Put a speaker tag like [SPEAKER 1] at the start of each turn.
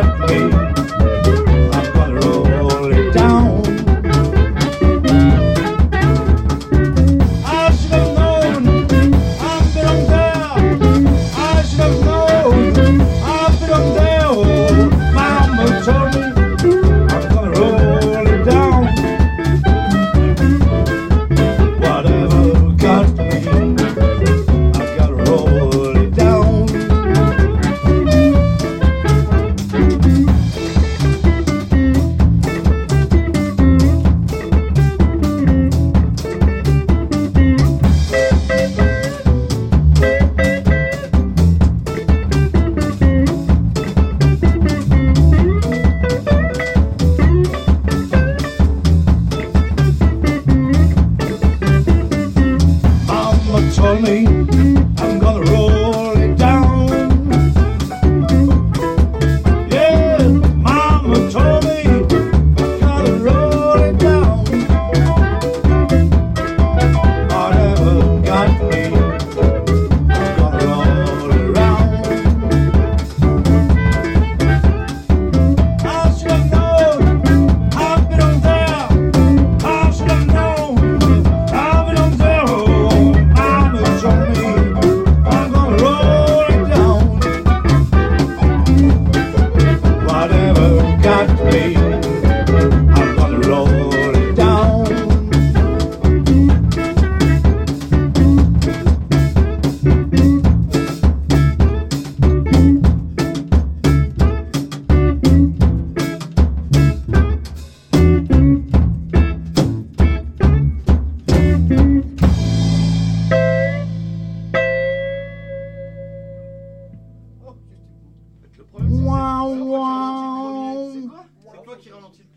[SPEAKER 1] got me. I'm gonna roll it down. I should have known I've been on there. I should have known I've been on there. Oh, Mama told me I'm gonna roll it down. Whatever got me, I've gotta roll it down. Mama told me I'm gonna roll it down. Yeah, Mama told me I gotta roll it down. Whatever got me, I'm gonna roll it round. I should have known I've been on there. I should have known I've been on there. Oh, Mama told me I'm gonna roll it down. Whatever got me, I'm gonna roll it down.
[SPEAKER 2] Le problème,
[SPEAKER 1] Wow,
[SPEAKER 2] c'est
[SPEAKER 1] wow.
[SPEAKER 2] c'est toi qui ralentis le truc.